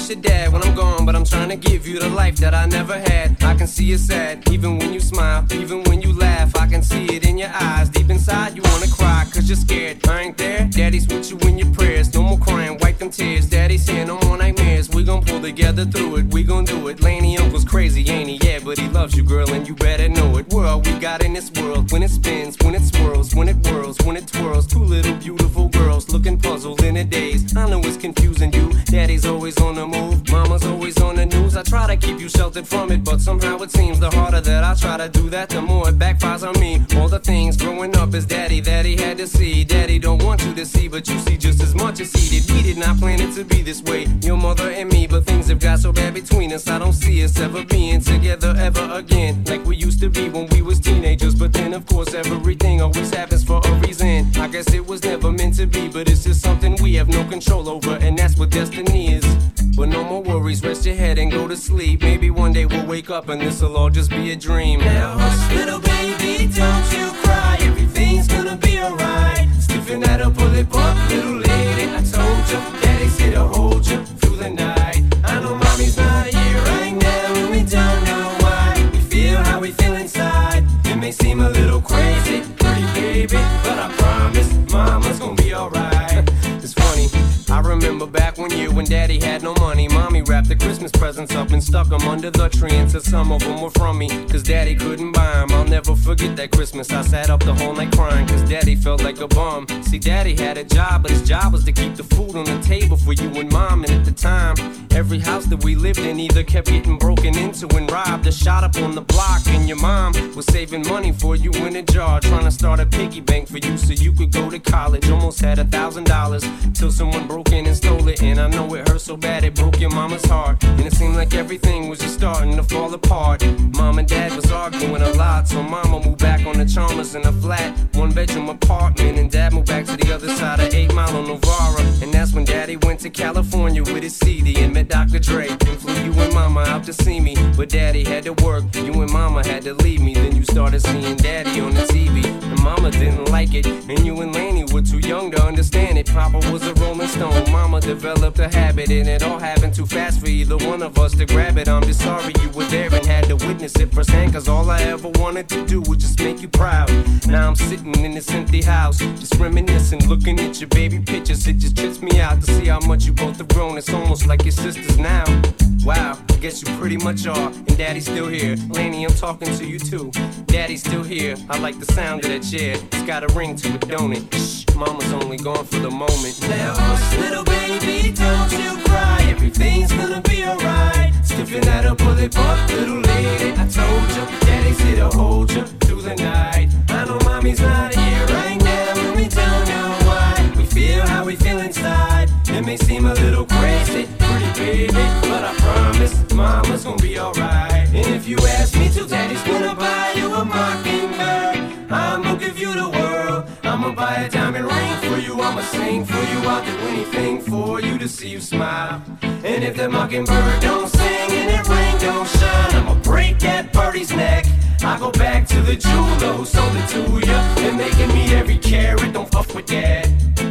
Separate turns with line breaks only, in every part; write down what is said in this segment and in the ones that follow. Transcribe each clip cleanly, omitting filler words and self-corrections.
miss your dad when I'm gone, but I'm trying to give you the life that I never had. I can see you sad, even when you smile, even when you laugh. I can see it in your eyes, deep inside you wanna cry, cause you're scared. I ain't there, daddy's with you in your prayers. No more crying, wipe them tears. Daddy's saying no more nightmares. We gon' pull together through it, we gon' do it. Laney uncle's crazy, ain't he? Yeah, but he loves you, girl, and you better know it. We're all we got in this world. When it spins, when it swirls, when it whirls, when it twirls. Two little beautiful girls looking puzzled in a daze. I know it's confusing you. Daddy's always on the move, mama's always on the news. I try to keep you sheltered from it, but somehow it seems the harder that I try to do that, the more it backfires on me. All the things growing up as daddy that he had to see. Daddy don't want you to see, but you see just as much as he did. We did not plan it to be this way, your mother and me, but things have got so bad between us. I don't see us ever being together ever again, like we used to be when we was teenagers. But then of course everything always happens for a reason. I guess it was never meant to be, but it's just something we have no control over, and that's what destiny is. But no more worries, rest your head and go to sleep. Maybe one day we'll wake up and this'll all just be a dream. Now hush, little baby, don't you cry. Everything's gonna be alright. Stiffen that up, pull it up, little lady. I told you, daddy's here to hold you through the night. I know mommy's not here right now, and we don't know why. We feel how we feel inside. It may seem a little crazy, pretty baby, but I promise mama's gonna be alright. It's funny, I remember back one year when daddy had no money. Mommy wrapped the Christmas presents up and stuck them under the tree, and said some of them were from me, cause daddy couldn't buy them. I'll never forget that Christmas. I sat up the whole night crying, cause daddy felt like a bum. See, daddy had a job, but his job was to keep the food on the table for you and mom. And at the time, every house that we lived in either kept getting broken into and robbed or shot up on the block. And your mom was saving money for you in a jar, trying to start a piggy bank for you so you could go to college. Almost had $1,000 till someone broke in and stole it. And I know it hurt so bad it broke your mama's heart. And it seemed like everything was just starting to fall apart. Mom and dad was arguing a lot, so mama moved back on the Chalmers in a flat 1-bedroom apartment, and dad moved back to the other side of 8 Mile on Novara. And that's when daddy went to California with his CD and met Dr. Dre, and flew you and mama out to see me. But daddy had to work, you and mama had to leave me. Then you started seeing daddy on the TV, and mama didn't like it, and you and Laney were too young to understand it. Papa was a Rolling Stone, mama developed a habit, and it all happened too fast for either one of us to grab it. I'm just sorry you were there and had to witness it firsthand, cause all I ever wanted to do was just make you proud. Now I'm sitting in this empty house, just reminiscing, looking at your baby pictures. It just trips me out to see how much you both have grown. It's almost like your sisters now. Wow, I guess you pretty much are, and daddy's still here. Laney, I'm talking to you too. Daddy's still here, I like the sound of that chair. It's got a ring to it, don't it? Shh, mama's only gone for the moment. Now hush, little baby, don't you cry. Everything's gonna be alright. Stiffen that up, pull it up, little lady. I told you, daddy's here to hold you through the night. I know mommy's not here right now, and we don't know why. We feel how we feel inside. It may seem a little crazy, pretty baby, but I promise mama's gonna be alright. And if you ask me to, daddy's gonna buy you a mockingbird. I'ma give you the world. I'ma buy a diamond ring for you. I'ma sing for you. I'll do anything for you to see you smile. And if that mockingbird don't sing and that ring don't shine, I'ma break that birdie's neck. I go back to the jeweler who sold it to ya, and making me every carat. Don't fuck with that.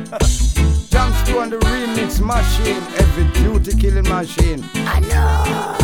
Jumps on the remix machine, every beauty killing machine.
I know.